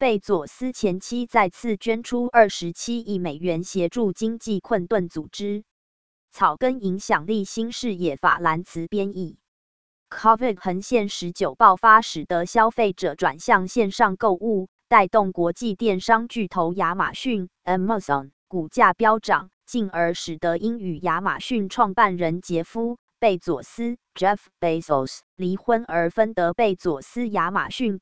贝佐斯前妻再次捐出27亿美元协助经济困顿组织。草根影响力新视野法兰茨编译。COVID 横线19爆发，使得消费者转向线上购物，带动国际电商巨头亚马逊 Amazon 股价飙涨，进而使得因与亚马逊创办人杰夫·贝佐斯 Jeff Bezos 离婚而分得贝佐斯亚马逊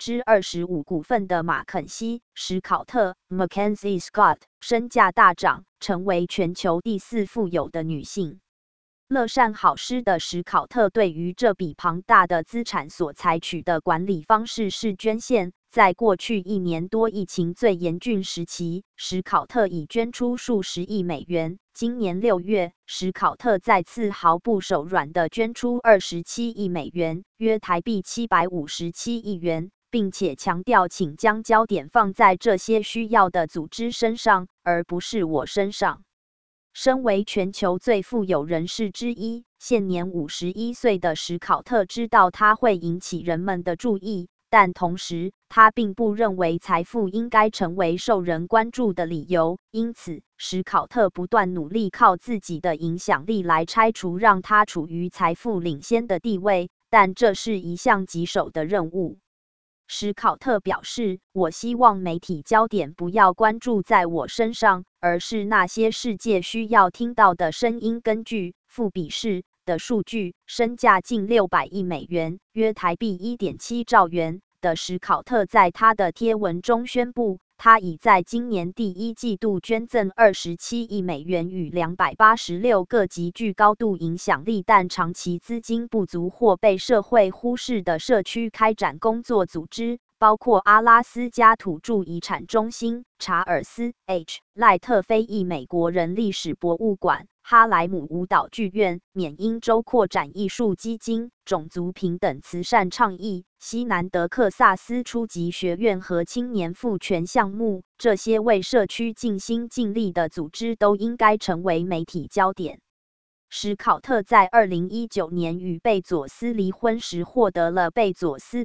25%股份的马肯西·史考特 Mackenzie Scott 身价大涨，成为全球第4富有的女性。乐善好施的史考特对于这笔庞大的资产所采取的管理方式是捐献。在过去1年多疫情最严峻时期，史考特已捐出数十亿美元。今年6月，史考特再次毫不手软地捐出27亿美元，约台币757亿元，并且强调请将焦点放在这些需要的组织身上，而不是我身上。身为全球最富有人士之一，现年51岁的史考特知道他会引起人们的注意，但同时他并不认为财富应该成为受人关注的理由。因此，史考特不断努力靠自己的影响力来拆除让他处于财富领先的地位，但这是一项棘手的任务。史考特表示，我希望媒体焦点不要关注在我身上，而是那些世界需要听到的声音。根据富比士的数据，身价近600亿美元，约台币1.7兆元的史考特在他的贴文中宣布，他已在今年第1季度捐赠27亿美元予286个极具高度影响力但长期资金不足或被社会忽视的社区开展工作组织，包括阿拉斯加土著遗产中心、查尔斯 ·H. 赖特非裔美国人历史博物馆、哈莱姆舞蹈剧院、缅因州扩展艺术基金、种族平等慈善倡议、西南德克萨斯初级学院和青年赋权项目。这些为社区尽心尽力的组织都应该成为媒体焦点。史考特在2019年与贝佐斯离婚时获得了贝佐斯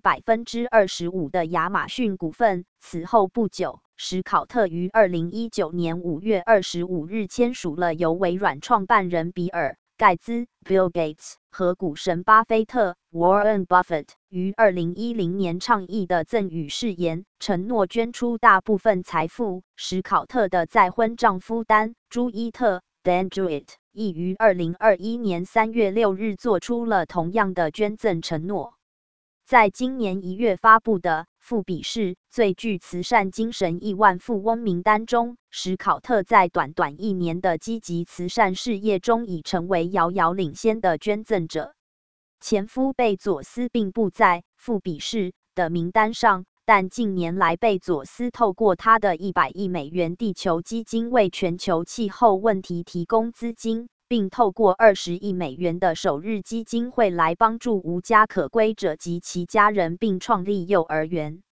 25%的亚马逊股份。此后不久，史考特于2019年5月25日签署了由微软创办人比尔·盖茨 （Bill Gates） 和股神巴菲特 （Warren Buffett） 于2010年倡议的赠与誓言，承诺捐出大部分财富。史考特的再婚丈夫丹·朱伊特 （Dan Jewett） 亦于2021年3月6日做出了同样的捐赠承诺。在今年1月发布的富比士最具慈善精神亿万富翁名单中，史考特在短短1年的积极慈善事业中已成为遥遥领先的捐赠者。前夫贝佐斯并不在富比士的名单上，但近年来贝佐斯透过他的100亿美元地球基金为全球气候问题提供资金，并透过20亿美元的首日基金会来帮助无家可归者及其家人，并创立幼儿园。